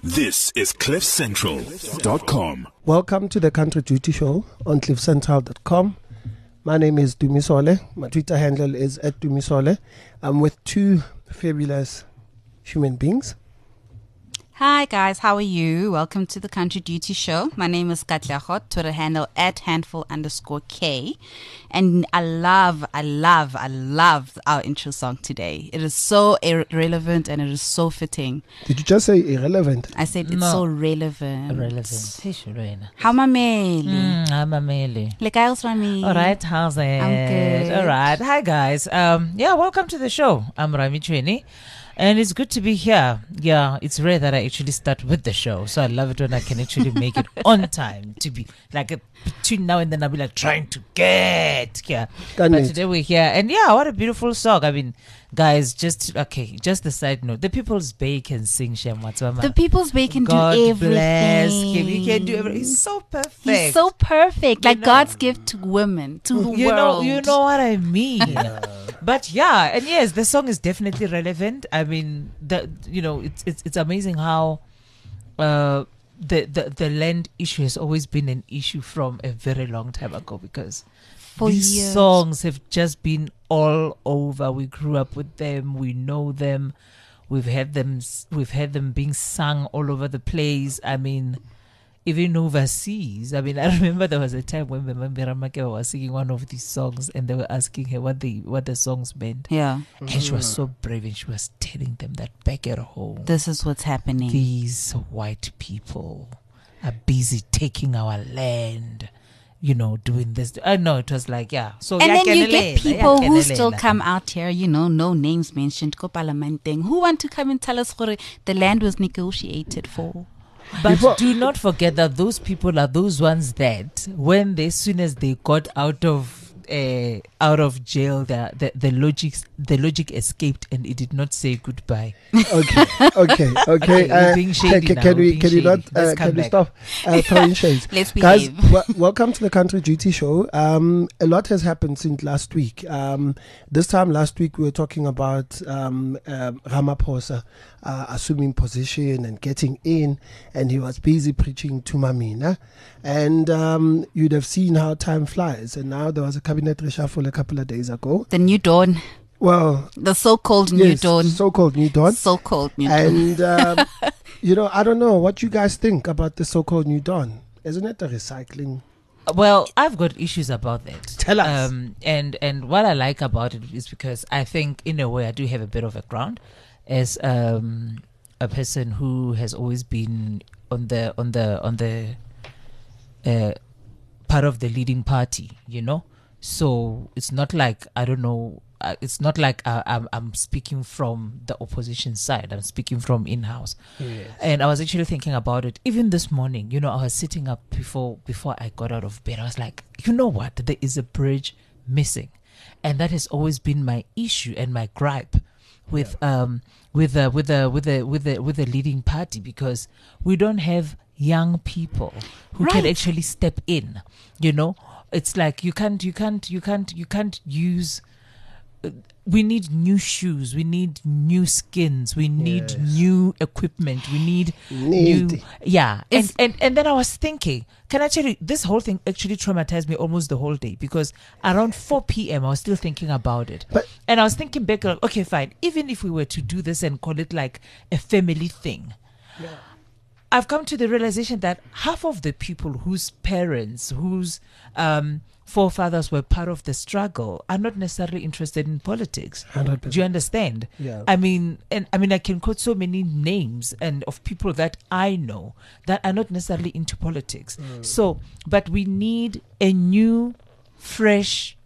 This is CliffCentral.com. Welcome to the Country Duty Show on CliffCentral.com. My name is Dumisole. My Twitter handle is @Dumisole. I'm with two fabulous human beings. Hi guys, how are you? Welcome to the Country Duty Show. My name is Katlego, Twitter handle @handful_K. And I love our intro song today. It is so relevant and it is so fitting. Did you just say irrelevant? I said it's so relevant. How I'm mameli? Like I also Rami. All right, how's it? I'm good. All right. Hi guys. Welcome to the show. I'm Rami Chweni. And it's good to be here. Yeah, it's rare that I actually start with the show. So I love it when I can actually make it on time to be like between now and then I'll be like trying to get here. But today we're here. And yeah, what a beautiful song. I mean, guys, just the side note. The People's Bay can sing Shem Watswama. The People's Bay can God do everything. Bless him. He can do everything. He's so perfect. He's so perfect. Like God's gift to women, to the world. You know what I mean. But yeah, and yes, the song is definitely relevant. I mean, it's amazing how the land issue has always been an issue from a very long time ago, because these years. songs have just been all over. We grew up with them. We know them. We've had them being sung all over the place. I mean, even overseas. I mean, I remember there was a time when Mbembe Ramakeba was singing one of these songs and they were asking her what the songs meant. Yeah. And she was so brave and she was telling them that back at home, this is what's happening. These white people are busy taking our land, doing this. I know it was like, yeah. So and then you get people who still come out here, no names mentioned, who want to come and tell us what the land was negotiated for. But do not forget that those people are those ones that as soon as they got out of jail, the logic escaped and it did not say goodbye. Okay. Being shady can we stop throwing shades? Let's behave. Guys, welcome to the Country Duty Show. A lot has happened since last week. This time last week we were talking about Ramaphosa assuming position and getting in, and he was busy preaching to Mamina. And you'd have seen how time flies. And now there was a cabinet reshuffle a couple of days ago. The new dawn. Well, the so-called new dawn. So-called new dawn. So-called new dawn. And, I don't know what you guys think about the so-called new dawn. Isn't it a recycling? Well, I've got issues about that. Tell us. And what I like about it is because I think, in a way, I do have a bit of a ground as a person who has always been on the part of the leading party, So it's not like, I don't know, it's not like I'm speaking from the opposition side. I'm speaking from in-house. Yes. And I was actually thinking about it. Even this morning, I was sitting up before I got out of bed. I was like, you know what? There is a bridge missing. And that has always been my issue and my gripe with the leading party, because we don't have young people who can actually step in. It's like you can't use. We need new shoes. We need new skins. We need new equipment. We need new. Yeah. And then I was thinking, this whole thing actually traumatized me almost the whole day, because around 4 p.m. I was still thinking about it. And I was thinking back, like, okay, fine. Even if we were to do this and call it like a family thing, I've come to the realization that half of the people whose parents, whose forefathers were part of the struggle are not necessarily interested in politics. 100%. Do you understand? Yeah. I mean, I can quote so many names and of people that I know that are not necessarily into politics. So, but we need a new, fresh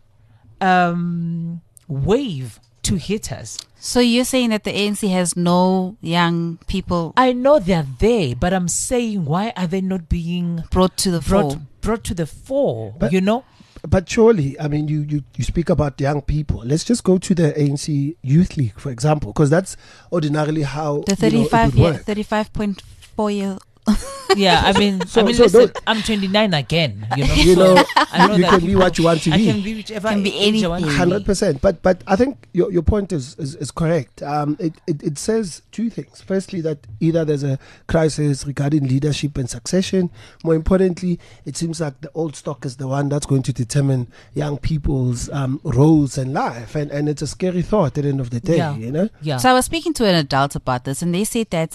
wave to hit us. So you're saying that the ANC has no young people? I know they're there, but I'm saying, why are they not being brought to the fore? Brought to the fore, But surely, I mean, you speak about young people. Let's just go to the ANC Youth League, for example, because that's ordinarily how the 35.4 year Yeah, I mean, So listen, don't- I'm 29 again. You know, You so know, I know you that can be what you want to I be. can be whichever Can be age I want to anything. be. 100%. But I think your point is correct. It says two things. Firstly, that either there's a crisis regarding leadership and succession. More importantly, it seems like the old stock is the one that's going to determine young people's roles in life, and it's a scary thought at the end of the day. Yeah. You know. Yeah. So I was speaking to an adult about this, and they said that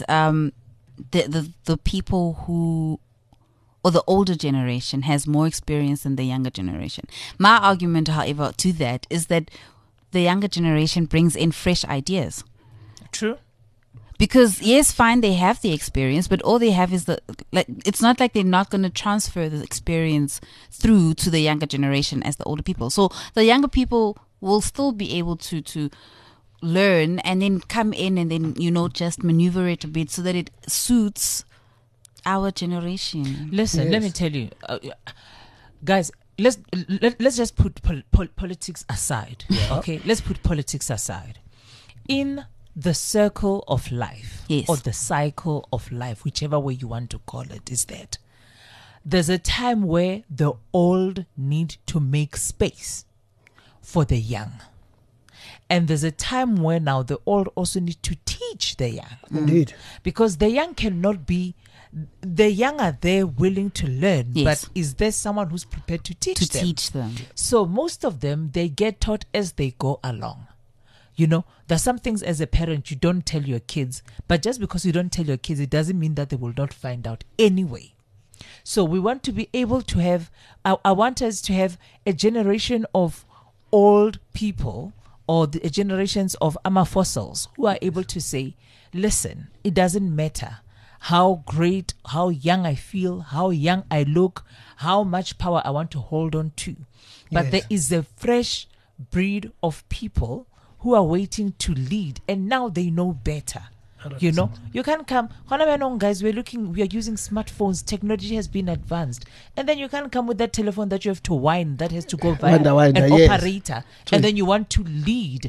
the people who, or the older generation, has more experience than the younger generation. My argument, however, to that is that the younger generation brings in fresh ideas. True. Because yes, fine, they have the experience, but all they have is it's not like they're not going to transfer the experience through to the younger generation as the older people. So the younger people will still be able to learn and then come in and then, just maneuver it a bit so that it suits our generation. Listen, let me Yes. tell you, guys. Let's just put politics aside. Okay, let's put politics aside. In the circle of life, Yes. or the cycle of life, whichever way you want to call it, is that there's a time where the old need to make space for the young. And there's a time where now the old also need to teach the young. Indeed. Because the young cannot be, the young are there willing to learn, Yes. but is there someone who's prepared to teach them? Teach them. So most of them, they get taught as they go along. There's some things as a parent you don't tell your kids, but just because you don't tell your kids, it doesn't mean that they will not find out anyway. So we want to be able to have, I want us to have a generation of old people, or the generations of fossils who are able to say, listen, it doesn't matter how great, how young I feel, how young I look, how much power I want to hold on to. But Yes. there is a fresh breed of people who are waiting to lead, and now they know better. You can't come. Guys, we are using smartphones. Technology has been advanced, and then you can't come with that telephone that you have to wind, that has to go via Winder, an yes. operator, and then you want to lead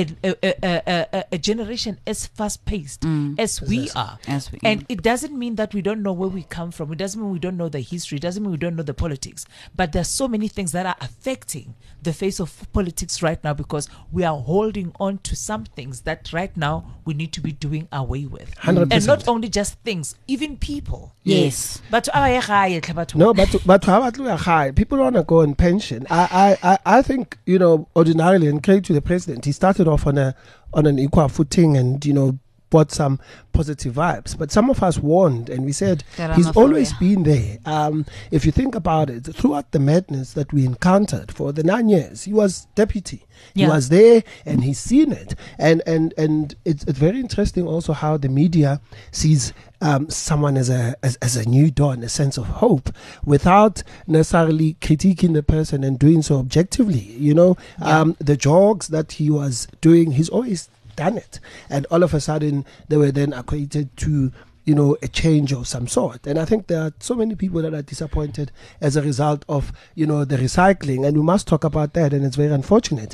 a generation as fast paced as we are. As we- And it doesn't mean that we don't know where we come from. It doesn't mean we don't know the history. It doesn't mean we don't know the politics. But there's so many things that are affecting the face of politics right now, because we are holding on to some things that right now we need to be doing away with. 100%. And not only just things, even people. Yes. But No, but how about high? People want to go on pension. I think ordinarily, and credit to the president, he started off on an equal footing, and brought some positive vibes. But some of us warned, and we said he's always been there. If you think about it, throughout the madness that we encountered for the 9 years, he was deputy. He Yeah. was there, and he's seen it. And it's very interesting also how the media sees someone as a new dawn, a sense of hope, without necessarily critiquing the person and doing so objectively. The jogs that he was doing, he's always done it, and all of a sudden they were then equated to a change of some sort. And I think there are so many people that are disappointed as a result of the recycling, and we must talk about that, and it's very unfortunate.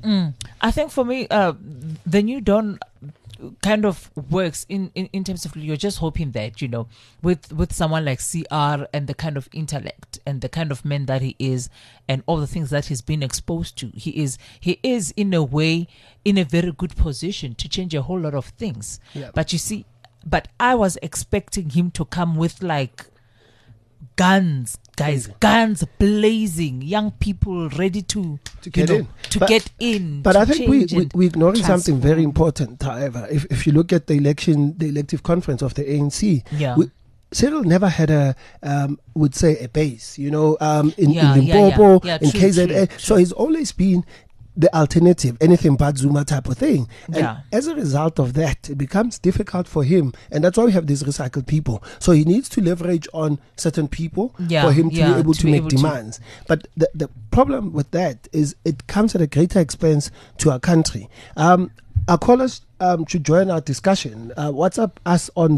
I think for me, the new dawn kind of works in terms of, you're just hoping that with someone like CR and the kind of intellect and the kind of man that he is and all the things that he's been exposed to, he is in a way in a very good position to change a whole lot of things. Yeah. But I was expecting him to come with like guns, guys, guns blazing, young people ready to get in. get in. But to I think change we're ignoring something transform. very important, however. If you look at the elective conference of the ANC, Yeah. Cyril never had a would say a base, in Yeah, Limpopo, yeah, in true, KZN. true. So he's always been the alternative, anything but Zuma type of thing. And Yeah. as a result of that, it becomes difficult for him. And that's why we have these recycled people. So he needs to leverage on certain people Yeah, for him to yeah, be able to to be make able to- demands. But the problem with that is it comes at a greater expense to our country. Our callers should join our discussion. WhatsApp us on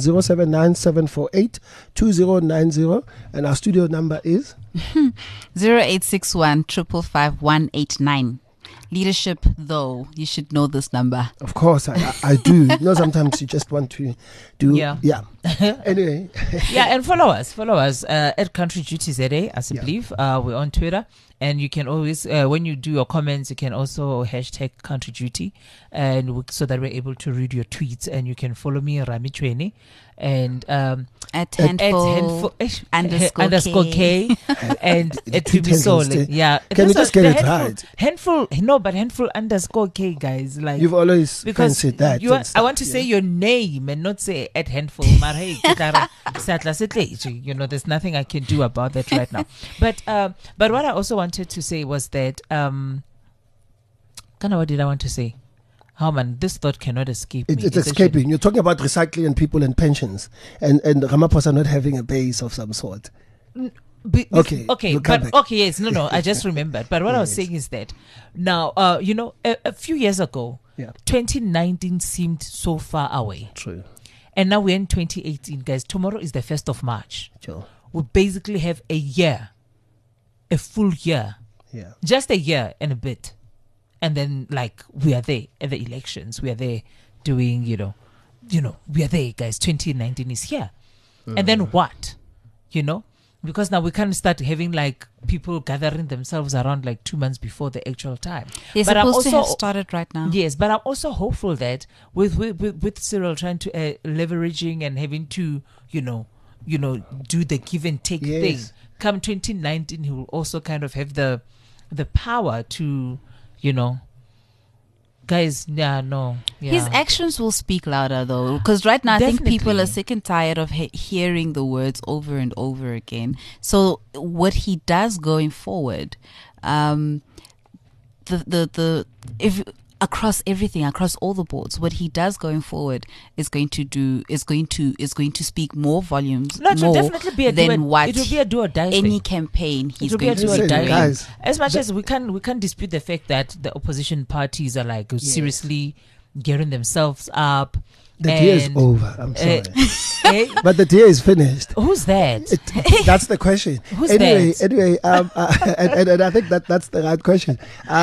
0797482090, and our studio number is 0861 555 189. Leadership, though, you should know this number. Of course, I do. You know, sometimes you just want to do. Yeah. Anyway. Yeah, and follow us at Country Duty ZA, as I Yeah. believe. We're on Twitter, and you can always, when you do your comments, you can also hashtag Country Duty, and so that we're able to read your tweets. And you can follow me, Rami Chweni, and At handful underscore K, and at Tweet handles, Tibisole. Yeah, Can you Those just are get the it right? Handful underscore K, guys. Like, You've always because fancied that. you are, and I stuff, want to yeah. say your name and not say at handful. Mara, hey, kitara, satla setle. You know, there's nothing I can do about that right now. But what I also wanted to say was that kind of what did I want to say? Oh man, this thought cannot escape me. It's escaping. You're talking about recycling and people and pensions, and Ramaphosa not having a base of some sort. Okay, Okay, we'll come but back. okay, yes, no, I just remembered. But what I was Yes. saying is that now, a few years ago, Yeah. 2019 seemed so far away, True. and now we're in 2018, guys. Tomorrow is the 1st of March. Sure. We basically have a year, a full year, Yeah. just a year and a bit, and then like we are there at the elections. We are there doing, we are there, guys. 2019 is here, and then what, Because now we can't start having like people gathering themselves around like 2 months before the actual time. They're But I'm supposed to also- have started right now. Yes, but I'm also hopeful that with Cyril trying to leveraging and having to do the give and take Yes. thing. Come 2019, he will also kind of have the power to, guys. Yeah. His actions will speak louder, though, because right now I think people Definitely. are sick and tired of hearing the words over and over again. So what he does going forward, if across everything, across all the boards, what he does going forward is going to speak more volumes, No, it will more definitely be a than what it will be a do or die any thing. campaign he's It will be a going to do or be Listen, die doing. guys, As much as we can't dispute the fact that the opposition parties are like seriously gearing themselves up. The day is and, over. I'm sorry. eh, But the day is finished. who's that? That's the question. Who's anyway, that? anyway, and I think that's the right question.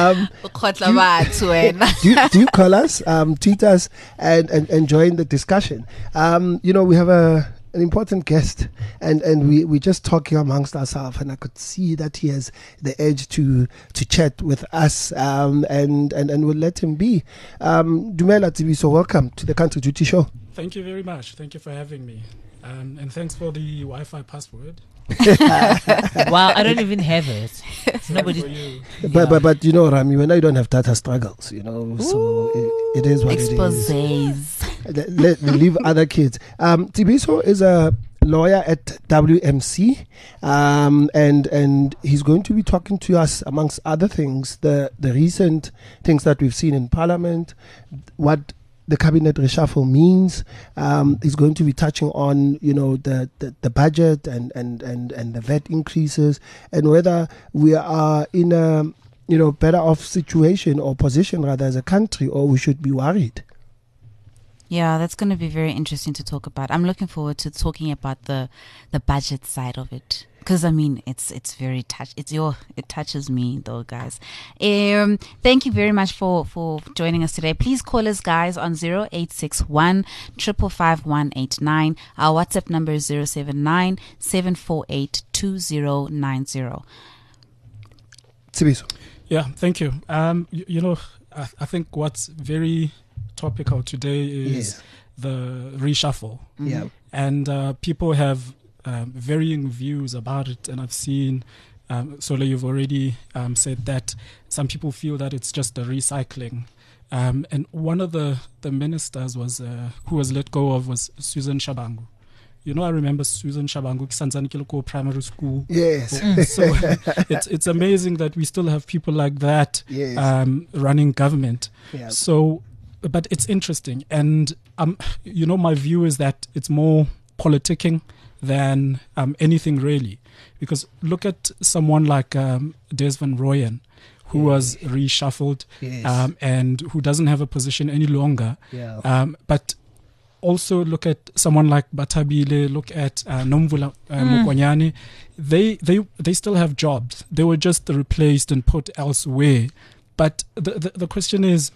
Do you call us, tweet us, and join the discussion? We have an important guest, and we just talking amongst ourselves, and I could see that he has the edge to chat with us, and we'll let him be. Dumela Tsibiso, welcome to the Country Duty Show. Thank you very much. Thank you for having me. And thanks for the Wi-Fi password. Wow, I don't even have it. For Nobody. you. But Rami, when you don't have data struggles, so it is what it is. Exposés. Let leave other kids. Tibiso is a lawyer at WMC, and he's going to be talking to us, amongst other things, the recent things that we've seen in Parliament, what the cabinet reshuffle means. He's going to be touching on the budget and the VAT increases, and whether we are in a better off situation or position rather as a country, or we should be worried. Yeah, that's going to be very interesting to talk about. I'm looking forward to talking about the budget side of it, because I mean it's very it touches me though, guys. Thank you very much for joining us today. Please call us, guys, on 0861 555 189. Our WhatsApp number is 079 748 2090. Tibiso. Yeah, thank you. I think what's very topical today is the reshuffle. Yeah. And people have varying views about it. And I've seen, Sole, you've already said that some people feel that it's just a recycling. And one of the ministers who was let go of was Susan Shabangu. I remember Susan Shabangu, Kisanzani Kiloko Primary School. Yes. So it's amazing that we still have people like that Yes. running government. Yeah. So, but it's interesting. And, my view is that it's more politicking than anything really. Because look at someone like Des Van Rooyen, who was reshuffled Yes. and who doesn't have a position any longer. Yeah. But also look at someone like Batabile, look at Nomvula Mukwanyane. They still have jobs. They were just replaced and put elsewhere. But the question is,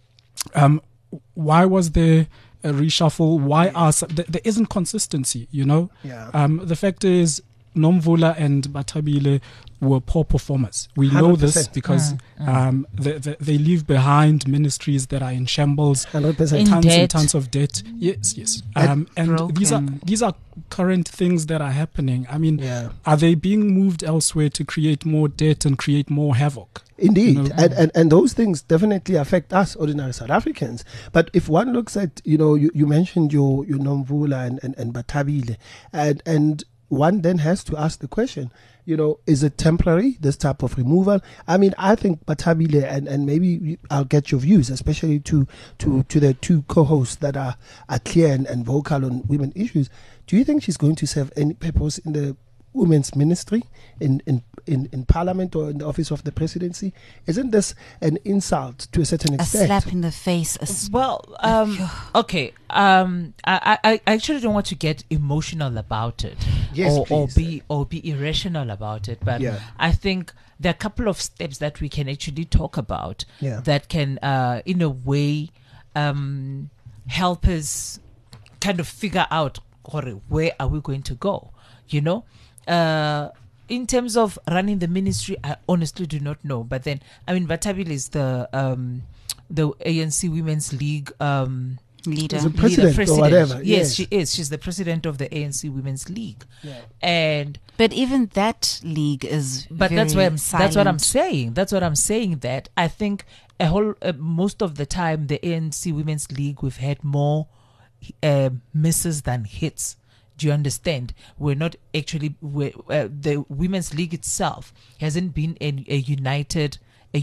why was there a reshuffle? Why are there isn't consistency? Yeah. The fact is, Nomvula and Bathabile were poor performers. We know this 100%. because they leave behind ministries that are in shambles, 100%. tons debt. and tons of debt. Yes. And these are current things that are happening. I mean, Yeah. are they being moved elsewhere to create more debt and create more havoc? Indeed, You know? and those things definitely affect us ordinary South Africans. But if one looks at, you mentioned your Nomvula and Bathabile, and one then has to ask the question, is it temporary, this type of removal? I mean, I think Bathabile, and maybe I'll get your views, especially to the two co-hosts that are clear and vocal on women issues. Do you think she's going to serve any purpose in the women's ministry, in parliament, or in the office of the presidency? Isn't this an insult to a certain A extent? slap in the face. Well, okay. I actually don't want to get emotional about it, Yes, or please. be irrational about it. But Yeah. I think there are a couple of steps that we can actually talk about Yeah. that can, in a way, help us kind of figure out where are we going to go. In terms of running the ministry, I honestly do not know. But then, I mean, Bathabile is the ANC Women's League Leader. Is it president or whatever? Yes, she is. She's the president of the ANC Women's League, and But even that league is but very that's what I'm silent. saying. That's what I'm saying. That I think most of the time the ANC Women's League, we've had more misses than hits. Do you understand? We're not actually the Women's League itself hasn't been a united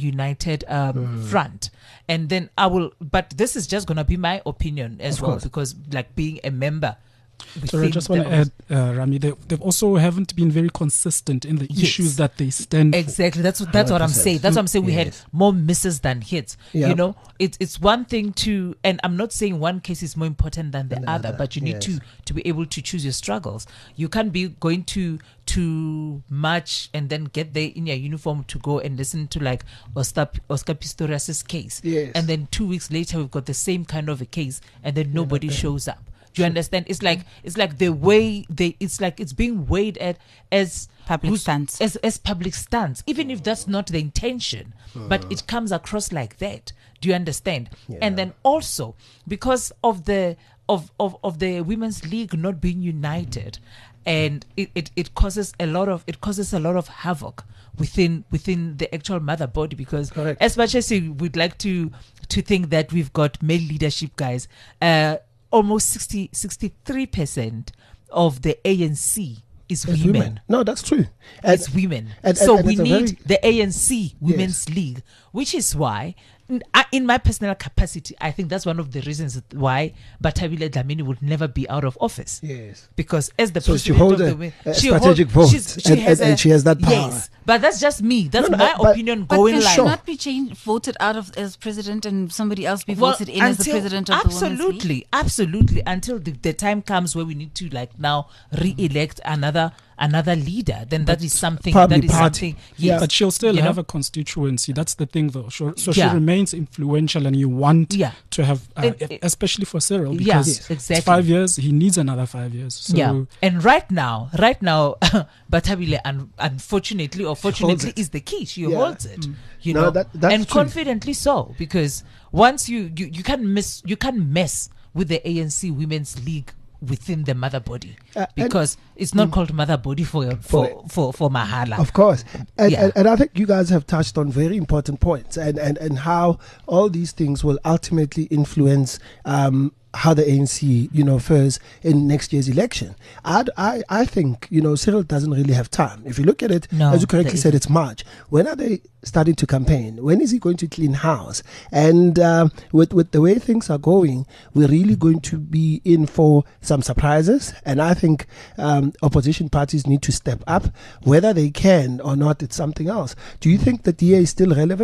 front. And then but this is just gonna be my opinion as well, because like being a member. So I just want to add, Rami, they've also haven't been very consistent in the issues that they stand for. Exactly. That's what I'm saying. That's what I'm saying. We had more misses than hits. Yeah. It's one thing to, and I'm not saying one case is more important than the other, but you need to be able to choose your struggles. You can't be going to march and then get there in your uniform to go and listen to like Oscar Pistorius' case. Yes. And then 2 weeks later we've got the same kind of a case and then nobody shows up. Do you understand? It's like the way it's being weighed at as Public stance. as public stance, even if that's not the intention, but it comes across like that. Do you understand? And then also because of the Women's League not being united, and it causes a lot of havoc within the actual mother body, because Correct. as much as we'd like to think that we've got male leadership guys, almost 63% of the ANC is women. No, that's true. It's women. and So it's we a need very- the ANC Women's League, which is why, in my personal capacity, I think that's one of the reasons why Bathabile Dlamini would never be out of office. Yes. Because as the So she president holds of a- the women, a strategic vote, and she has that power. Yes, but that's just me. That's No, my but- opinion But going can like she not be voted out of as president and somebody else be voted in as the president of the Women's League? Absolutely, until the time comes where we need to now re-elect another leader, then that is something. Probably That is party. something. Yes, But she'll still You have know? a constituency. That's the thing, though. So she Yeah. remains influential, and you want Yeah. to have, especially for Cyril, because Yes, it's exactly. 5 years. He needs another 5 years. So Yeah, and right now, Bathabile, unfortunately or fortunately, it. is the key. She Yeah. holds it, No, that's and true. confidently so, because once you can't mess with the ANC Women's League within the mother body, because it's not called mother body for Mahala. Of course. And, Yeah. and I think you guys have touched on very important points, and how all these things will ultimately influence how the ANC, fares in next year's election. I think, Cyril doesn't really have time. If you look at it, No, as you correctly there said, it's March. When are they starting to campaign? When is he going to clean house? And with the way things are going, we're really going to be in for some surprises. And I think opposition parties need to step up. Whether they can or not, it's something else. Do you think the DA is still relevant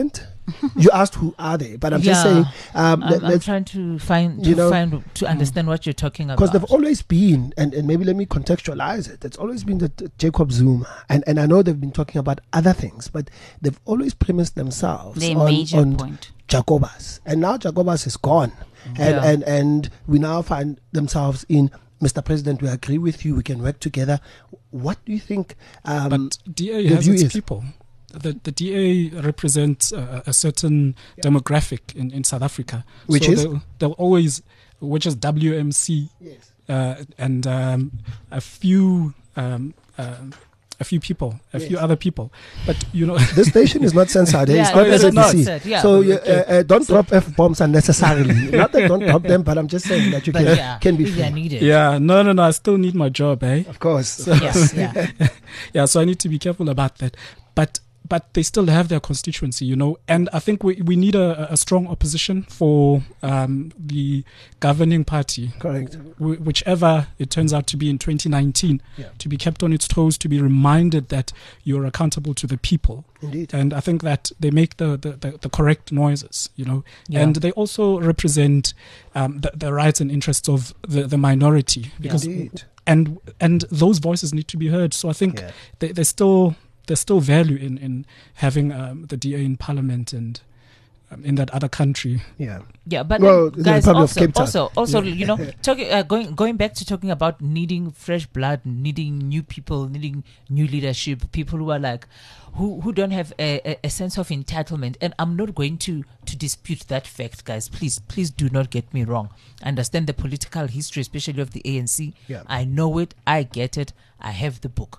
You asked who are they, but I'm just saying. I'm trying to to understand what you're talking about. Because they've always been, and maybe let me contextualize it. It's always been that Jacob Zuma, and I know they've been talking about other things, but they've always premised themselves on point. Jacobus, and now Jacobus is gone, and we now find themselves in. Mr. President, we agree with you. We can work together. What do you think? But DA has its people. The DA represents a certain demographic in South Africa. Which they'll always, which is WMC, and a few people, a few other people. But this station is not censored. It's not SABC. So don't drop F-bombs unnecessarily. Not that don't drop them, but I'm just saying that you can be free. needed. Yeah, no. I still need my job, eh? Of course. So, yeah. So I need to be careful about that. But they still have their constituency, and I think we need a strong opposition for the governing party. Correct. Whichever it turns out to be in 2019, to be kept on its toes, to be reminded that you're accountable to the people. Indeed. And I think that they make the correct noises, and they also represent the rights and interests of the minority. Because and those voices need to be heard. So I think there's still value in having the DA in Parliament and in that other country. But guys, also, talking going back to talking about needing fresh blood, needing new people, needing new leadership, people who are like who don't have a sense of entitlement. And I'm not going to dispute that fact, guys. Please do not get me wrong. I understand the political history, especially of the ANC. I know it. I get it. I have the book.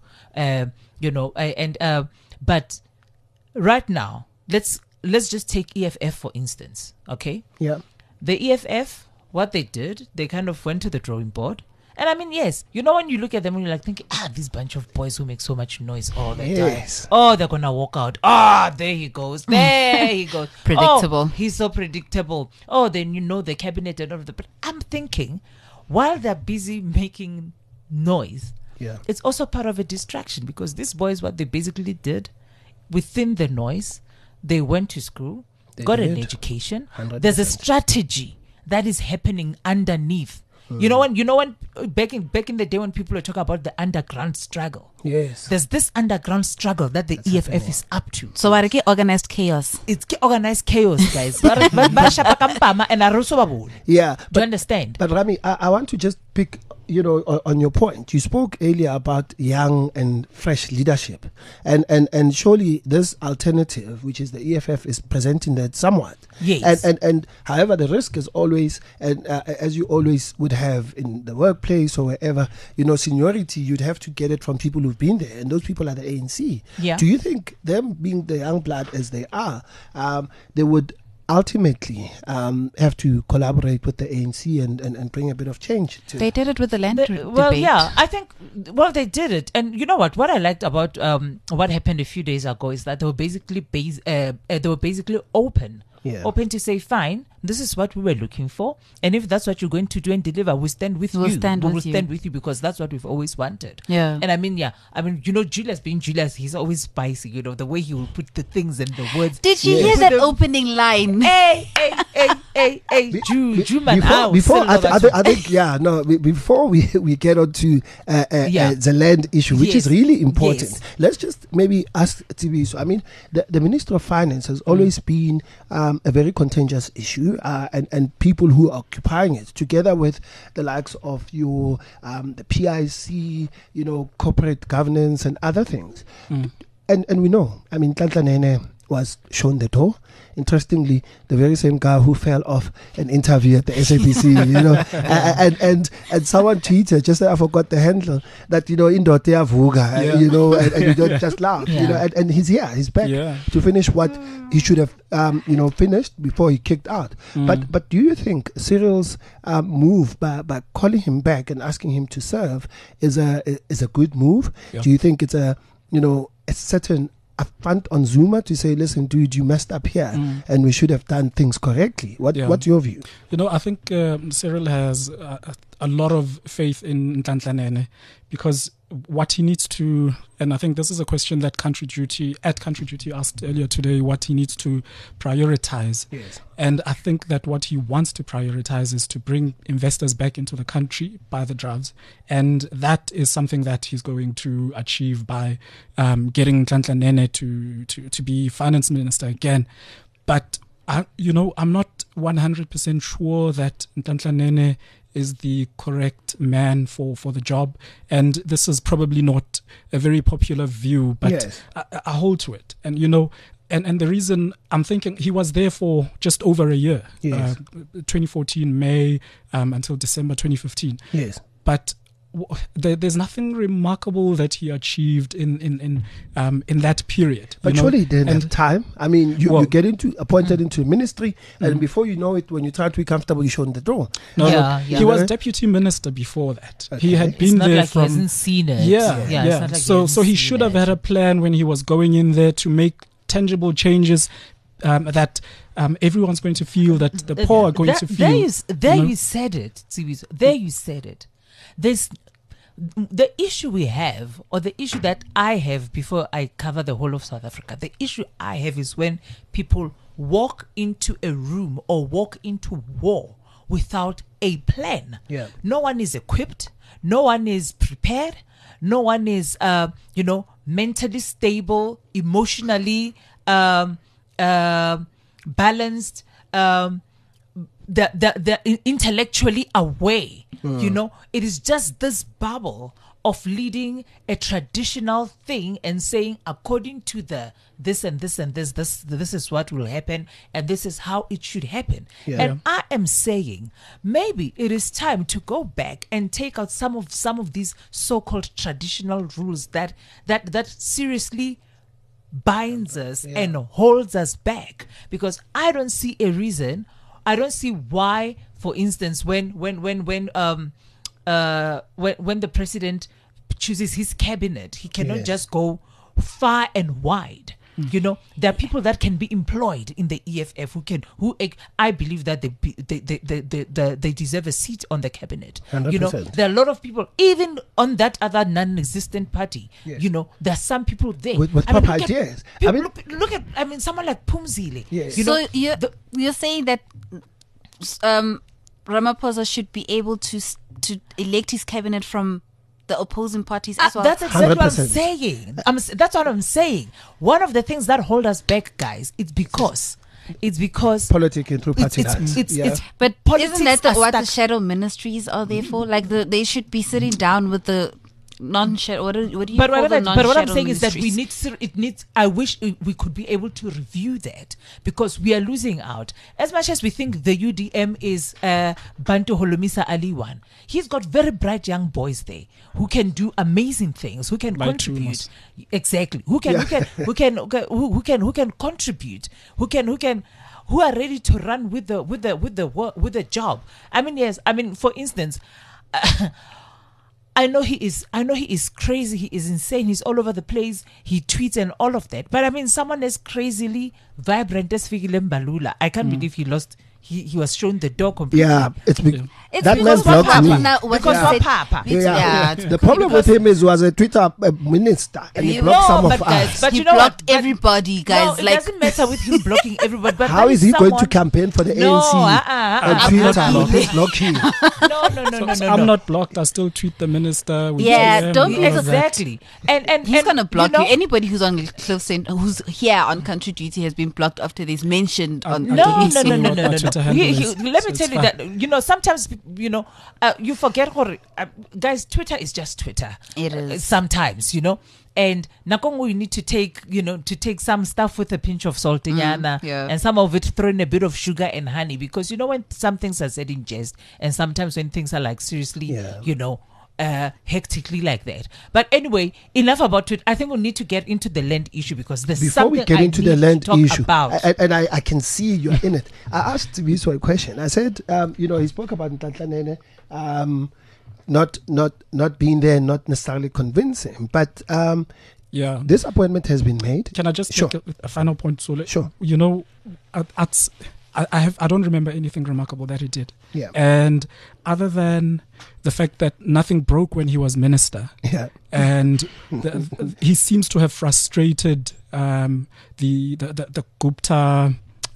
But right now, let's just take EFF for instance, okay? Yeah. The EFF, what they did, they kind of went to the drawing board. And I mean, yes, when you look at them and you're like thinking, this bunch of boys who make so much noise all the time. Oh, they're going to walk out. There he goes. There he goes. Predictable. Oh, he's so predictable. Oh, then the cabinet and all of that. But I'm thinking, while they're busy making noise, it's also part of a distraction, because these boys, what they basically did within the noise, they went to school, got an education. 100%. There's a strategy that is happening underneath. You know when back in the day when people were talking about the underground struggle. Yes. There's this underground struggle that the EFF is up to. So what are organized chaos? It's organized chaos, guys. Do you understand? But Rami, I want to just pick on your point. You spoke earlier about young and fresh leadership, and surely this alternative, which is the EFF, is presenting that somewhat. Yes. And however, the risk is always, and as you always would have in the workplace or wherever, seniority, you'd have to get it from people who've been there, and those people are the ANC. Yeah. Do you think them being the young blood as they are, they would ultimately have to collaborate with the ANC and bring a bit of change to They did it with the land debate. Well, yeah, I think, they did it. And you know what I liked about what happened a few days ago is that they were basically open to say, fine, this is what we were looking for, and if that's what you're going to do and deliver, we stand with you. We'll stand with you because that's what we've always wanted. And I mean, Julius being Julius, he's always spicy, the way he will put the things and the words. Did you hear that opening line? Hey, before we get on to the land issue, which is really important, let's just maybe ask TV. So I mean, the Minister of Finance has always been a very contentious issue, and people who are occupying it, together with the likes of your the PIC, corporate governance and other things. And we know, I mean, Nhlanhla Nene was shown the door. Interestingly, the very same guy who fell off an interview at the SABC, and someone tweeted, just I forgot the handle, that Indote Avuga, and you don't just laugh, and he's here, he's back to finish what he should have, finished before he kicked out. But do you think Cyril's move by calling him back and asking him to serve is a good move? Do you think it's a certain affront on Zuma to say, listen, dude, you messed up here and we should have done things correctly? What's your view? I think Cyril has a lot of faith in Nhlanhla Nene, because what he needs to, and I think this is a question that Country Duty asked earlier today, what he needs to prioritize. Yes. And I think that what he wants to prioritize is to bring investors back into the country by the drugs. And that is something that he's going to achieve by getting Nhlanhla Nene to be finance minister again. But, I'm not 100% sure that Nhlanhla Nene is the correct man for the job. And this is probably not a very popular view, but Yes. I hold to it. And, and the reason I'm thinking, he was there for just over a year, Yes. 2014 May until December 2015. Yes. But there's nothing remarkable that he achieved in that period. But surely he didn't have time. I mean, you get appointed into a ministry, and before you know it, when you try to be comfortable, you're shown the door. Yeah. He was deputy minister before that. Okay. He had It's been not there like from. he hasn't seen it. Yeah. It's not like So hasn't he seen should have it. had a plan when he was going in there to make tangible changes that everyone's going to feel, that the poor are going to feel. You said it, Tsibiso. There you said it. There's the issue we have, or the issue that I have before I cover the whole of South Africa. The issue I have is when people walk into a room or walk into war without a plan. Yeah. No one is equipped. No one is prepared. No one is, mentally stable, emotionally balanced. They're intellectually aware. It is just this bubble of leading a traditional thing and saying, according to this and this and this is what will happen, and this is how it should happen. Yeah. And I am saying maybe it is time to go back and take out some of these so-called traditional rules that seriously binds us and holds us back, because I don't see a reason. I don't see why, for instance, when the president chooses his cabinet, he cannot Yes. just go far and wide. There are people that can be employed in the EFF who I believe that they deserve a seat on the cabinet. 100%. There are a lot of people, even on that other non-existent party. Yes. There are some people there With look proper at- ideas. Look at someone like Phumzile. Yes. So you're saying that Ramaphosa should be able to elect his cabinet from the opposing parties as well. That's exactly what I'm 100%. saying. That's what I'm saying. One of the things that hold us back, guys, it's because Politicking through party lines. it's But politics isn't that are what the stuck. shadow ministries are there for? Like they should be sitting down with the non-shadow. What do you But call the non-shadow what I'm saying is that ministries? I wish we could be able to review that, because we are losing out. As much as we think the UDM is Bantu Holomisa Aliwan, he's got very bright young boys there who can do amazing things, who can Like contribute. Tumas. Exactly. Who can contribute, who are ready to run with the job. I mean, yes. I mean, for instance, I know he is crazy. He is insane. He's all over the place. He tweets and all of that. But I mean, someone as crazily vibrant as Fikile Mbalula, I can't believe he lost. He was shown the door completely. Yeah, It's that man because blocked what me. happened now, what Because you what said- happened? it's- The problem with him is, was a Twitter minister, and he blocked some of us. But he you know blocked what? But- everybody, No, guys. it like doesn't matter with him blocking everybody. But How there is he going to someone- campaign for the No, ANC on I'm Twitter? not Let's block him. No. I'm not blocked. I still tweet the minister. with Yeah, GM don't and all of that. Exactly. And he's gonna block you. know- Anybody who's on Cliff Center, who's here on Country Duty, has been blocked after this mentioned on. I'm No. not seeing what my Twitter handle is, Let me so tell it's you fine. that sometimes you forget guys. Twitter is just Twitter. It is. Sometimes and Nakongo, you need to take some stuff with a pinch of salt, yeah. and some of it throw in a bit of sugar and honey, because when some things are said in jest, and sometimes when things are like seriously, hectically like that. But anyway, enough about it. I think we need to get into the land issue, because there's Before something we get I into need the to land talk issue, about. I can see you're in it. I asked Tibiso a question. I said, he spoke about Nhlanhla Nene, not being there, not necessarily convincing, but Yeah. this appointment has been made. Can I just Sure. make a final point, Sule? Sure. I don't remember anything remarkable that he did. Yeah. And other than the fact that nothing broke when he was minister, Yeah. and he seems to have frustrated the Gupta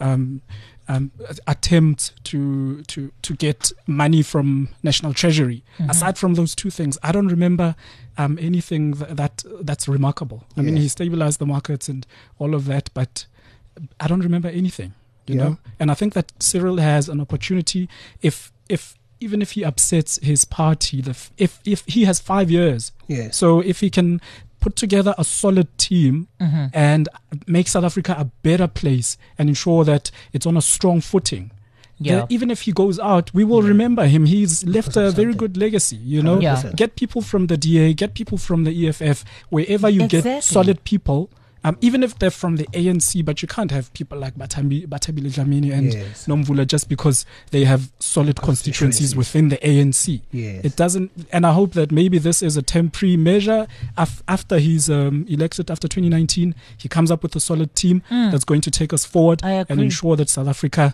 attempt to get money from National Treasury. Aside from those two things, I don't remember anything that's remarkable. I mean, he stabilized the markets and all of that, but I don't remember anything. You know, and I think that Cyril has an opportunity even if he upsets his party, if he has 5 years. Yes. So if he can put together a solid team and make South Africa a better place and ensure that it's on a strong footing. Yeah. Even if he goes out, we will remember him. He's left a very good legacy, you know. Yeah. Get people from the DA, get people from the EFF, wherever you Exactly. get solid people. Even if they're from the ANC, but you can't have people like Batabi Dlamini and Yes. Nomvula just because they have solid constituencies within the ANC. Yes. It doesn't, and I hope that maybe this is a temporary measure. After he's elected, after 2019, he comes up with a solid team that's going to take us forward I and agree. ensure that South Africa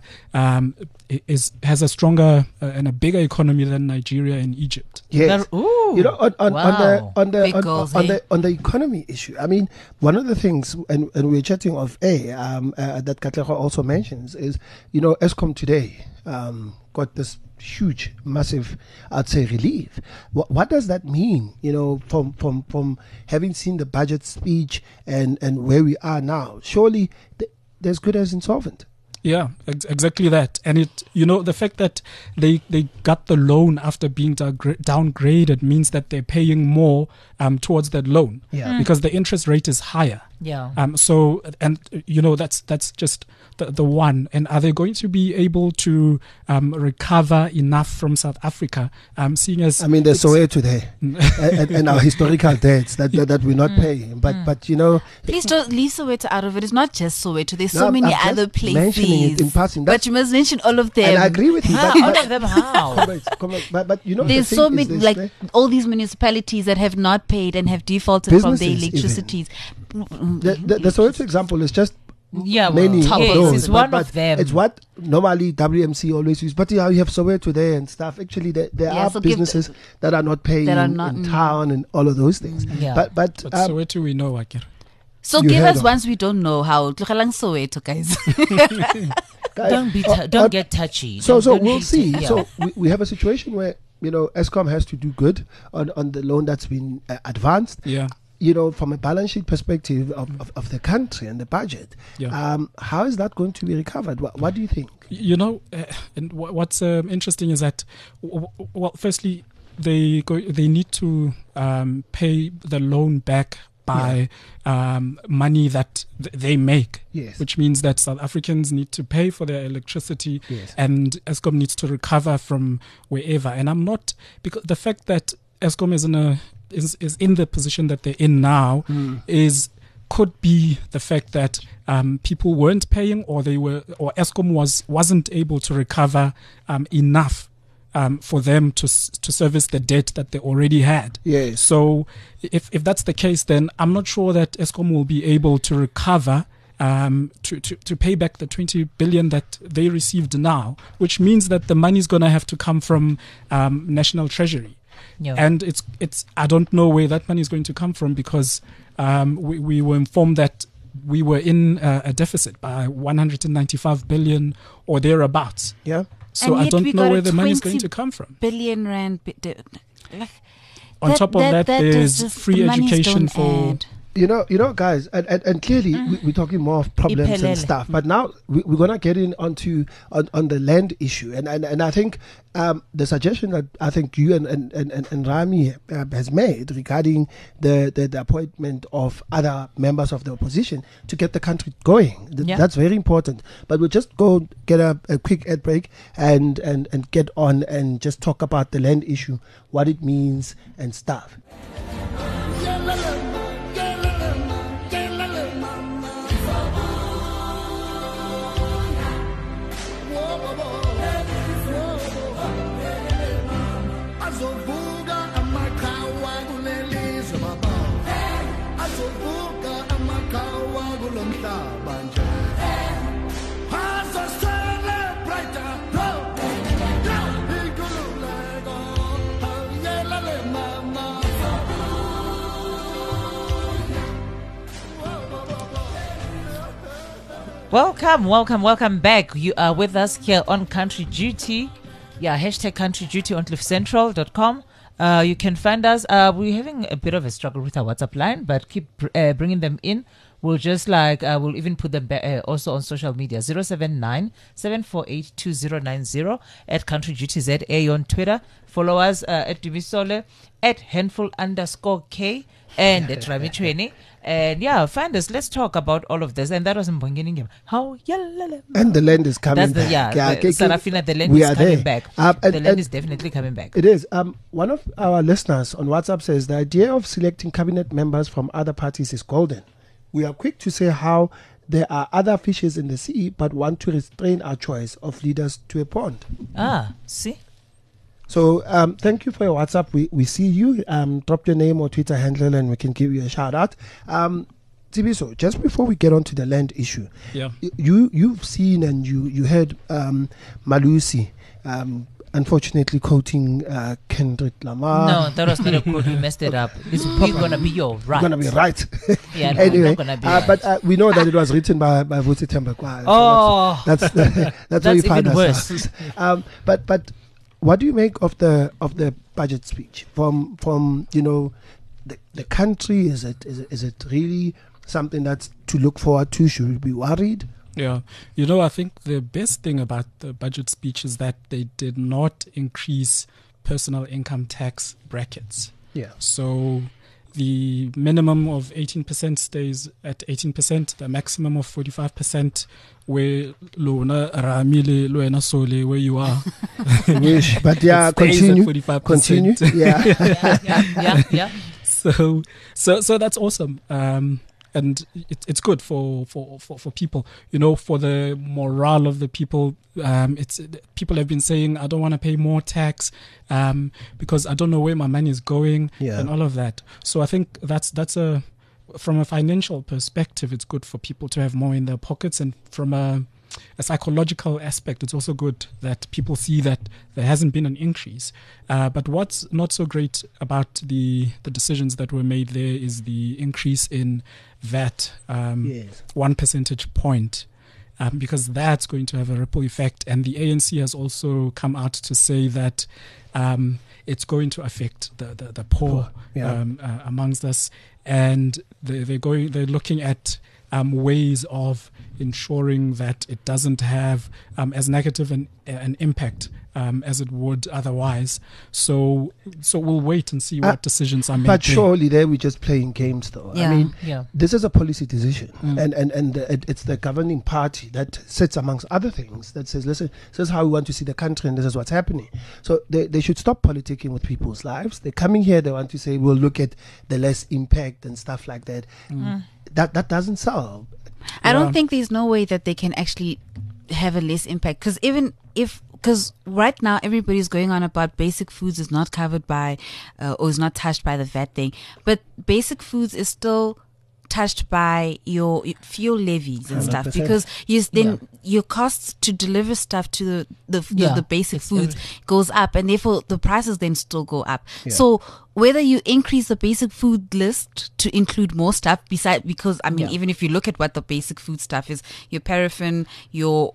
has a stronger and a bigger economy than Nigeria and Egypt. Yes. Ooh. You know, Wow. Big goals, hey? on the economy issue. I mean, one of the things, and we're chatting of that Katleho also mentions is, you know, Eskom today got this huge, massive, I'd say, relief. What does that mean? You know, from having seen the budget speech and where we are now, surely there's good as insolvent. Yeah, exactly that. And it, you know, the fact that they got the loan after being downgraded means that they're paying more towards that loan. Yeah. Because the interest rate is higher. Yeah. So, and you know, that's just the one. And are they going to be able to recover enough from South Africa? Seeing as I mean, there's Soweto there and our historical debts that we're not paying. But you know, Please don't leave Soweto out of it. It's not just Soweto. There's No, so many I'm other just mentioning it places. in passing. But you must mention all of them. and I agree with you. How? All of them how? But you know, There's the so thing is many, this, like right? all these municipalities that have not paid and have defaulted from their Businesses even. electricities. the Soweto example is just Yeah, many well, of yes, those. it's But- one but of them. It's what normally WMC always use. But yeah, you have Soweto there and stuff. Actually, there Yeah, are so give businesses that are not paying that are not- in town and all of those things. Yeah. But Soweto we know, Akir. So You give heard us of- ones we don't know how. Tlogelang Soweto, guys. guys, Don't get touchy. So Don't we'll be- see. yeah. So we have a situation where, you know, Eskom has to do good on the loan that's been advanced. Yeah. You know, from a balance sheet perspective of the country and the budget, Yeah. how is that going to be recovered? What do you think? You know, and what's interesting is that, well, firstly, they need to pay the loan back by money that they make. Yes. Which means that South Africans need to pay for their electricity, Yes. and Eskom needs to recover from wherever. And I'm not, because the fact that Eskom is in the position that they're in now could be the fact that people weren't paying, or Eskom wasn't able to recover enough for them to service the debt that they already had. Yes. So if that's the case, then I'm not sure that Eskom will be able to recover to pay back the 20 billion that they received now, which means that the money is going to have to come from National Treasury. Yeah. And it's I don't know where that money is going to come from, because we were informed that we were in a deficit by 195 billion or thereabouts. Yeah. So And I yet don't we know got where a the money is 20 going to come from. Billion rand. On top of that, there's free education for. You know, guys, and clearly we're talking more of problems and Iphelele. stuff. But now we're gonna get in onto on the land issue, and I think the suggestion that I think you and Rami has made regarding the appointment of other members of the opposition to get the country going. Yeah. That's very important. But we'll just go get a quick ad break and get on and just talk about the land issue, what it means and stuff. Azovuka amakhawa kulelizwe baba, azovuka amakhawa kulomhlaba nje, azosele Welcome back. You are with us here on Country Duty. Yeah, hashtag Country Duty on cliffcentral.com. You can find us. We're having a bit of a struggle with our WhatsApp line, but keep bringing them in. We'll just we'll even put them also on social media. 079-748-2090 at Country Duty ZA on Twitter. Follow us at Dumisole, at handful_K, and at Rami Chweni. And yeah, find us. Let's talk about all of this. And that was Mbongening. How and the land is coming back. Sarafina, the land is coming back. The land is definitely coming back. It is. One of our listeners on WhatsApp says the idea of selecting cabinet members from other parties is golden. We are quick to say how there are other fishes in the sea, but want to restrain our choice of leaders to a pond. See? So thank you for your WhatsApp. We see you. Drop your name or Twitter handle and we can give you a shout out. Tibiso, just before we get on to the land issue, you've seen and you heard Malusi unfortunately quoting Kendrick Lamar. No, that was not a quote. You messed it up. We're going to be your right. Going to be right. Yeah, no, anyway, gonna be right. But we know that it was written by Vusi Tembekwa. Oh, that's where you find even ourselves. But what do you make of the budget speech from the country? Is it really something that's to look forward to? Should we be worried? Yeah, I think the best thing about the budget speech is that they did not increase personal income tax brackets. Yeah. So the minimum of 18% stays at 18%, the maximum of 45%, where Lona Ramile Luena Sole, where you are. Wish, but yeah, continue. Yeah. So that's awesome. And it's good for people, for the morale of the people. People have been saying, I don't want to pay more tax because I don't know where my money is going and all of that. So I think that's from a financial perspective, it's good for people to have more in their pockets, and from a psychological aspect, it's also good that people see that there hasn't been an increase. But what's not so great about the decisions that were made there is the increase in VAT, 1 percentage point, because that's going to have a ripple effect. And the ANC has also come out to say that it's going to affect the poor amongst us, and they're looking at ways of ensuring that it doesn't have as negative an impact as it would otherwise. So we'll wait and see what decisions are made. But surely there we're just playing games, though. Yeah. I mean, this is a policy decision, and it's the governing party that sits amongst other things that says, listen, this is how we want to see the country, and this is what's happening. So they should stop politicking with people's lives. They're coming here, they want to say, we'll look at the less impact and stuff like that. That doesn't solve. I don't think there's no way that they can actually have a less impact, because right now everybody's going on about basic foods is not covered by or is not touched by the VAT thing, but basic foods is still touched by your fuel levies and 100%. stuff, because your costs to deliver stuff to the basic foods goes up, and therefore the prices then still go up. So whether you increase the basic food list to include more stuff because even if you look at what the basic food stuff is, your paraffin, your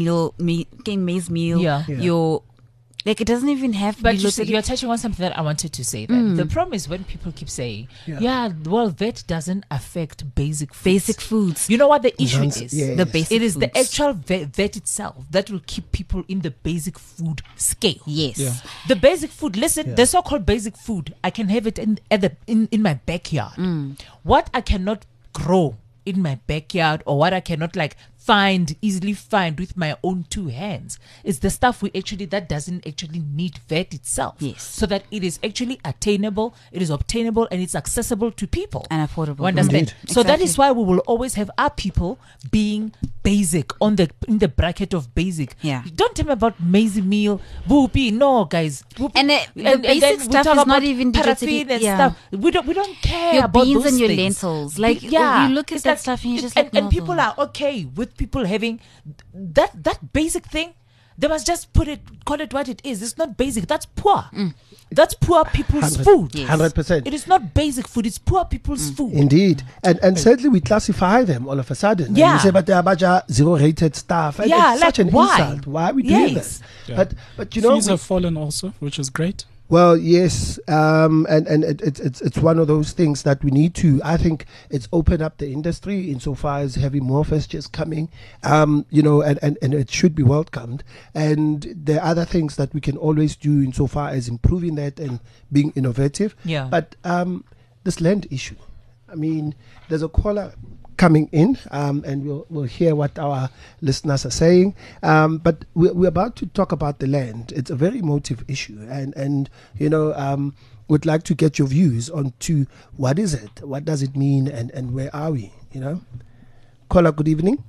maize meal, your it doesn't even have to but be you're touching on something that I wanted to say. That the problem is when people keep saying, that doesn't affect basic foods. You know what the issue is? Yes. The basic It is foods. the actual VAT itself that will keep people in the basic food scale. Yes. Yeah. The basic food, the so-called basic food, I can have it in my backyard. What I cannot grow in my backyard, or what I cannot easily find with my own two hands, is the stuff that doesn't actually need VAT itself. Yes. So that it is actually attainable, it is obtainable, and it's accessible to people. And affordable. You understand? Indeed. So that is why we will always have our people being basic in the bracket of basic. Yeah. Don't tell me about maize meal, whoopie. No, guys. Whoopie. And the basic then we stuff talk is not about even paraffin and stuff. We don't care your about beans those and your things. lentils. You look at It's that stuff and you're just and people are okay with people having that basic thing. They must just call it what it is. It's not basic. That's poor. That's poor people's food. Yes. 100%. It is not basic food. It's poor people's food. Indeed. And certainly we classify them all of a sudden. And Yeah. we say, but they are baja zero rated stuff. And Yeah, it's such like, an why? insult. Why are we doing Yes. this? Yeah. But you know, Fees have fallen also, which is great. well, yes, and it's one of those things that we need to. I think it's opened up the industry insofar as having more festures coming, you know, and it should be welcomed. And there are other things that we can always do insofar as improving that and being innovative. Yeah. But this land issue, I mean, there's a caller coming in, and we'll hear what our listeners are saying. But we're about to talk about the land. It's a very emotive issue, and you know, would like to get your views on to what is it, what does it mean, and where are we? You know, caller, good evening.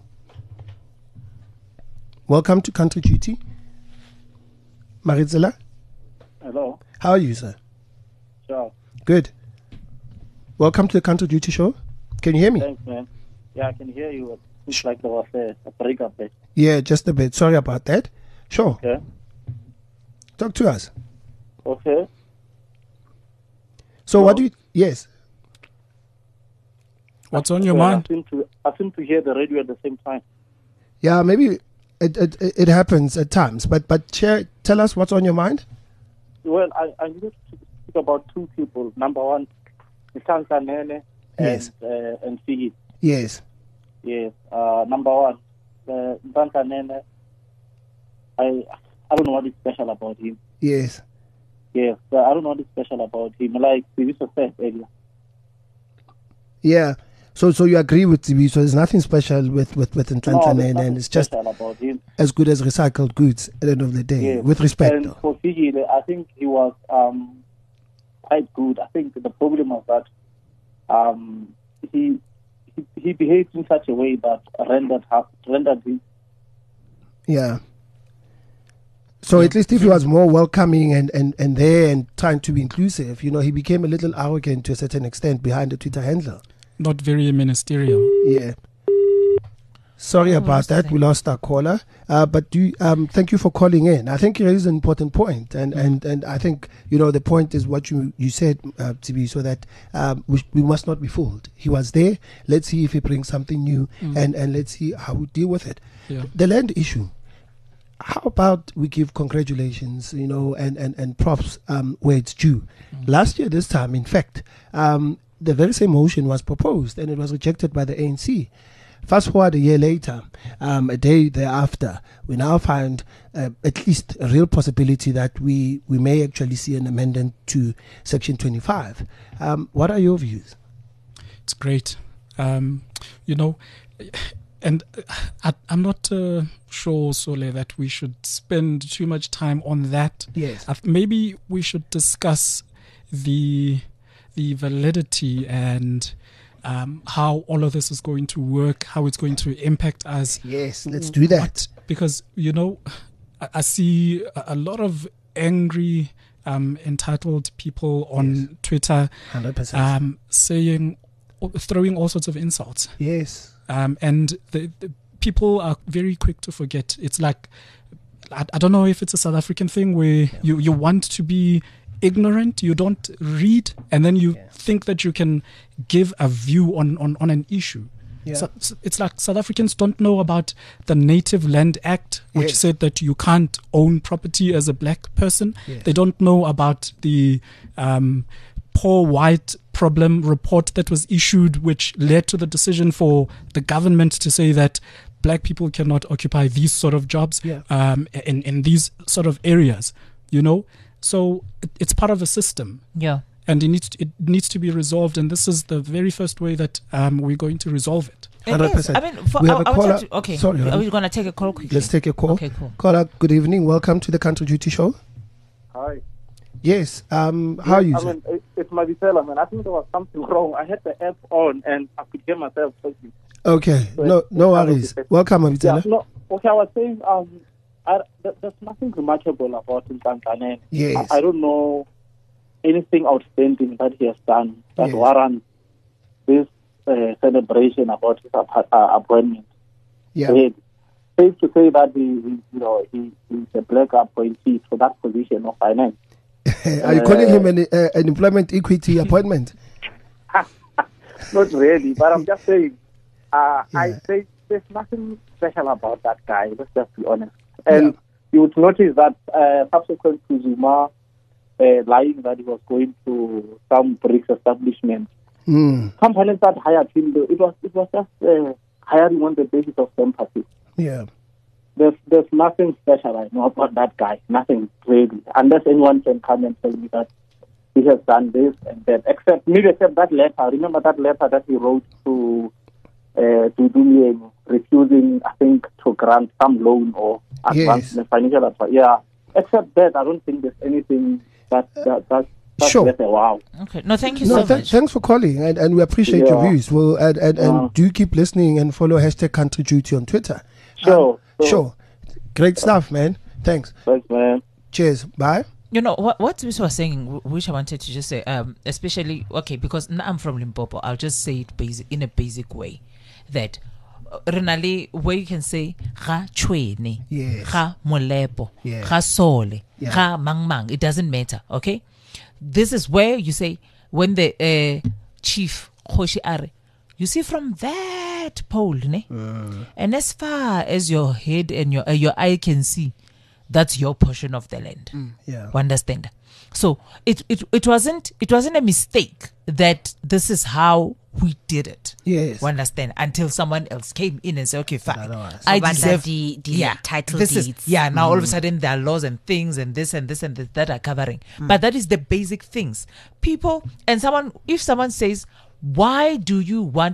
Welcome to Country Duty. Maritzela, Hello. how are you, sir? Sure. Good. Welcome to the Country Duty Show. Can you hear me? Thanks, man. Yeah, I can hear you. It's like there was a breakup there. Yeah, just a bit. Sorry about that. Sure. Okay. Talk to us. Okay. So what do you... Yes. What's on your Well, mind? I seem to hear the radio at the same time. Yeah, maybe it happens at times. But tell us what's on your mind. Well, I need to speak about two people. Number one, Ntanka Nene Yes. and Figi. Yes. Yes. Number one, Ntanka Nene, I don't know what is special about him. Yes. Yes, I don't know what is special about him. Like we used to say earlier. Yeah. So you agree with TV. So there's nothing special with Nhlanhla there's Nene, nothing and it's just special about him. as good as recycled goods at the end of the day. Yes. With respect, And though. for Figi, I think he was quite good. I think the problem was that he behaved in such a way that rendered him. Yeah. So at least if he was more welcoming and there and trying to be inclusive, you know, he became a little arrogant to a certain extent behind the Twitter handle. Not very ministerial. Yeah. Sorry about that. We lost our caller. But thank you for calling in. I think it is an important point. And I think, you know, the point is what you said, TB, so that we must not be fooled. He was there. Let's see if he brings something new and let's see how we deal with it. Yeah. The land issue. How about we give congratulations, you know, and props where it's due. Last year, this time, in fact, the very same motion was proposed and it was rejected by the ANC. Fast forward a year later, a day thereafter, we now find at least a real possibility that we may actually see an amendment to Section 25. What are your views? It's great. You know, and I'm not sure, Sole, that we should spend too much time on that. Yes. Maybe we should discuss the validity and how all of this is going to work, how it's going to impact us. Yes, let's do that. Because, you know, I see a lot of angry, entitled people on Twitter 100%. throwing all sorts of insults. Yes. And the people are very quick to forget. It's like, I don't know if it's a South African thing where you want to be ignorant, you don't read, and then you think that you can give a view on an issue. Yeah. So it's like South Africans don't know about the Native Land Act, which Yes. said that you can't own property as a black person. Yes. They don't know about the poor white problem report that was issued, which led to the decision for the government to say that black people cannot occupy these sort of jobs in these sort of areas, you know. So it's part of a system. Yeah. And it needs to be resolved, and this is the very first way that we're going to resolve it. It is. 100%. I mean, We have a I would caller. like to, okay. Sorry, Are Ronnie. we going to take a call quickly? Let's take a call. Okay, cool. Caller, good evening. Welcome to the Country Duty Show. Hi. Yes. How are you, I sir? mean, it's Mabitela, man. I think there was something wrong. I had the app on and I could hear myself talking. Okay. So No worries. Welcome, Avitela. No, okay, I was saying, there's nothing remarkable about Nhlanhla Nene. Yes. I don't know anything outstanding that he has done that Yes. warrants this celebration about his appointment. Yeah. Really. safe to say that he's a black appointee for that position of finance. Are you calling him an employment equity appointment? Not really, but I'm just saying. I say there's nothing special about that guy. Let's just be honest. And you would notice that subsequent to Zuma lying that he was going to some BRICS establishment, companies that hired him, it was just hiring on the basis of sympathy. Yeah. There's nothing special I know about that guy. Nothing really. Unless anyone can come and tell me that he has done this and that. Except that letter. Remember that letter that he wrote to Dudulien, refusing, I think, to grant some loan or advance the financial advice. Yeah. Except that, I don't think there's anything that's sure. That's a wow. Okay. No, thank you so much. Thanks for calling, and we appreciate your views. Well, and do keep listening and follow #Country Duty on Twitter. Sure. Great stuff, man. Thanks. Thanks, man. Cheers. Bye. You know what we were saying, which I wanted to just say, especially because now I'm from Limpopo. I'll just say it in a basic way, that Renali, where you can say ga chwene, ga molepo, ga sole, ga mang. It doesn't matter. Okay, this is where you say when the chief Khoshi Are, you see from that pole, ne? And as far as your head and your eye can see, that's your portion of the land. Understand? So it wasn't a mistake that this is how we did it. Yes. Understand? Until someone else came in and said, okay, fine. I deserve the title deeds. Now all of a sudden there are laws and things and this and this and this that are covering. But that is the basic things. People and if someone says, why do you want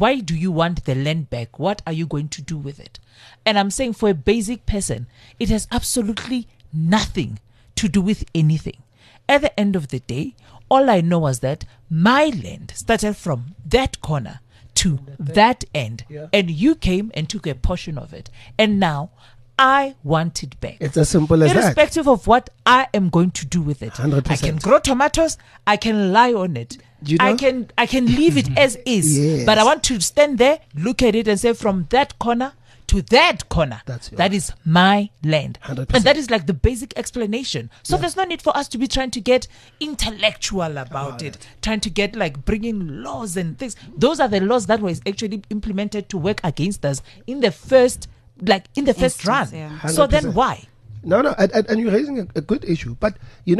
the land back? What are you going to do with it? And I'm saying for a basic person, it has absolutely nothing to do with anything. At the end of the day, all I know was that my land started from that corner to that end, and you came and took a portion of it. And now I want it back. It's as simple as that. Irrespective of what I am going to do with it. 100%. I can grow tomatoes, I can lie on it. You know? I can leave it as is. Yes. But I want to stand there, look at it and say from that corner to that corner, that is my land. 100%. And that is like the basic explanation. So there's no need for us to be trying to get intellectual about it, trying to get bringing laws and things. Those are the laws that were actually implemented to work against us in the first run. Yeah. So then why? No, and you're raising a good issue. But,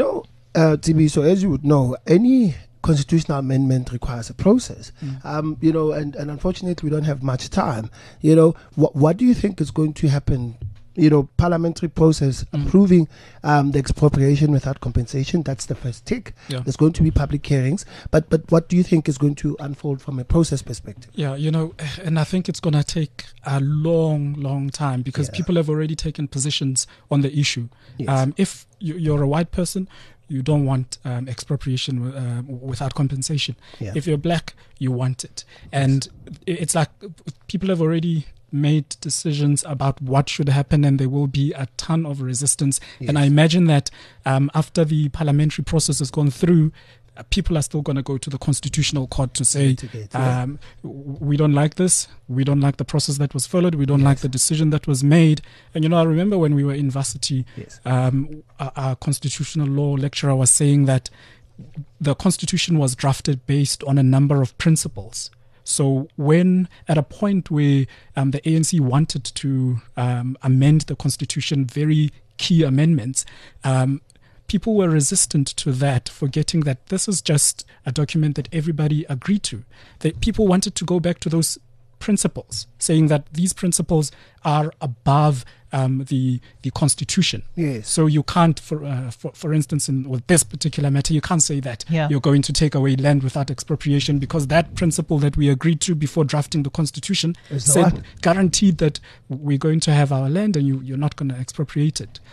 TB, so as you would know, any constitutional amendment requires a process. And unfortunately we don't have much time. What do you think is going to happen? Parliamentary process approving the expropriation without compensation, that's the first tick. There's going to be public hearings, but what do you think is going to unfold from a process perspective? And I think it's going to take a long time because people have already taken positions on the issue. If you're a white person, you don't want expropriation without compensation. If you're black, you want it. And it's like people have already made decisions about what should happen, and there will be a ton of resistance. And I imagine that after the parliamentary process has gone through, people are still going to go to the Constitutional Court to say, we don't like this, we don't like the process that was followed, we don't like the decision that was made. And I remember when we were in varsity, our constitutional law lecturer was saying that the Constitution was drafted based on a number of principles. So when at a point where the ANC wanted to amend the Constitution, very key amendments, people were resistant to that, forgetting that this is just a document that everybody agreed to. That people wanted to go back to those principles, saying that these principles are above the Constitution. So you can't, for instance, with this particular matter, you can't say that you're going to take away land without expropriation, because that principle that we agreed to before drafting the Constitution guaranteed that we're going to have our land and you're not going to expropriate it.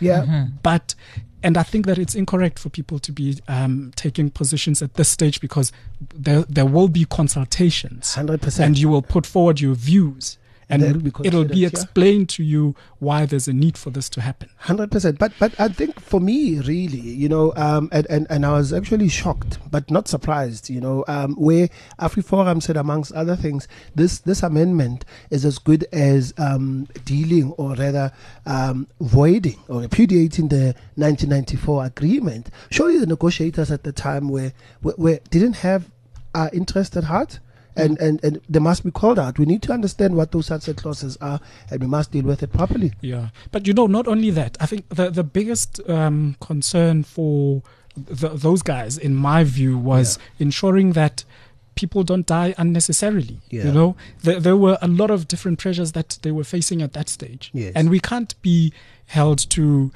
And I think that it's incorrect for people to be taking positions at this stage, because there will be consultations. 100%. And you will put forward your views. And that'll and be it'll be considered, yeah. explained to you why there's a need for this to happen. 100%. But I think for me, really, and I was actually shocked, but not surprised, where AfriForum said, amongst other things, this amendment is as good as dealing, or rather voiding or repudiating the 1994 agreement. Surely the negotiators at the time were didn't have our interest at heart. And they must be called out. We need to understand what those sunset clauses are, and we must deal with it properly. Yeah, but not only that, I think the biggest concern for those guys, in my view, was ensuring that people don't die unnecessarily. Yeah. There were a lot of different pressures that they were facing at that stage. Yes. And we can't be held to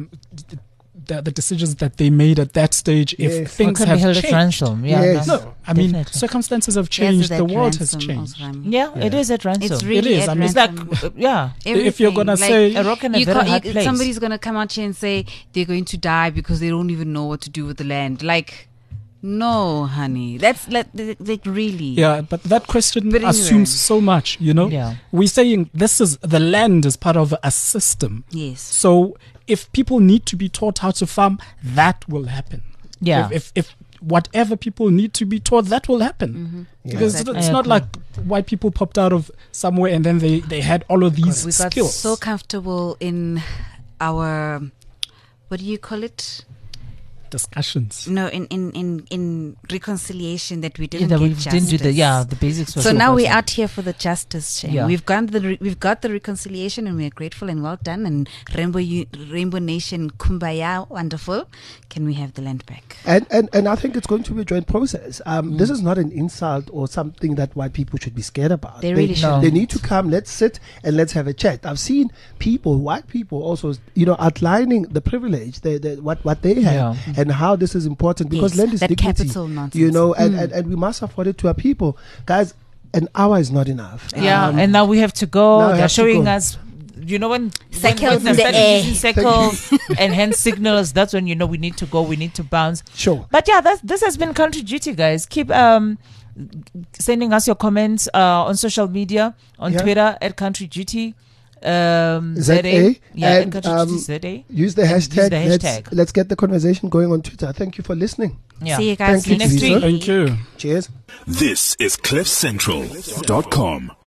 the decisions that they made at that stage if Yes. things Can have be held changed. at ransom. Yeah, Yes. No, I mean, Definitely. circumstances have Yes, changed. that The world has ransom changed. Osram. Yeah, it is at ransom. It's really is. at I mean, It's ransom. like, yeah. If you're gonna Everything. say A rock and a you very can't- hard place. somebody's gonna come out here and say they're going to die because they don't even know what to do with the land. Like, no, honey, that's like really. Yeah, but that question But anyway. assumes so much, Yeah. We're saying the land is part of a system. Yes. So if people need to be taught how to farm, that will happen. Yeah. If whatever people need to be taught, that will happen. Because Exactly. it's I not agree. like white people popped out of somewhere and then they had all of these We got skills. so comfortable in our, what do you call it? Discussions. No, in reconciliation that we Yeah, didn't that we get justice. didn't do the basics. So now we're out here for the justice. Shane. Yeah. We've got the reconciliation, and we're grateful and well done. And Rainbow Nation, kumbaya, wonderful. Can we have the land back? And I think it's going to be a joint process. This is not an insult or something that white people should be scared about. They really No. They need to come. Let's sit and let's have a chat. I've seen white people also, outlining the privilege, what they have, Yeah. and how this is important, because Yes, land is that dignity. capital nonsense. And we must afford it to our people, guys. An hour is not enough. Yeah, and now we have to go. now we They're have to showing go. us, when Circles they in the start air. using circles and hand signals, that's when we need to go, we need to bounce. Sure. But yeah, this has been Country Duty, guys. Keep sending us your comments on social media, on Yeah. Twitter at Country Duty. ZA, yeah, and, Country Duty ZA. Use the And hashtag. use the hashtag. Let's get the conversation going on Twitter. Thank you for listening. Yeah. See you guys Thank you, next Teresa. week. Thank you. Cheers. This is CliffCentral.com.